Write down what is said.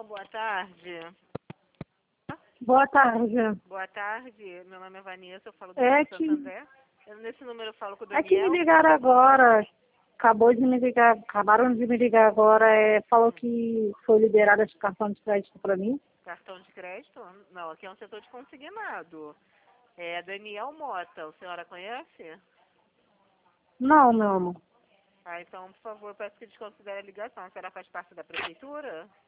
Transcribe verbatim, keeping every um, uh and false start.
boa tarde. Boa tarde. Boa tarde, meu nome é Vanessa, eu falo do É Banco que, Santo André. Eu, nesse número eu falo com o é que me Daniel. ligaram agora. Acabou de me ligar, acabaram de me ligar agora. É, falou que foi liberado esse cartão de crédito para mim. Cartão de crédito? Não, aqui é um setor de consignado. É Daniel Mota, a senhora conhece? Não, meu amor. Ah, então, por favor, peço que desconsidere a ligação. A senhora faz parte da prefeitura?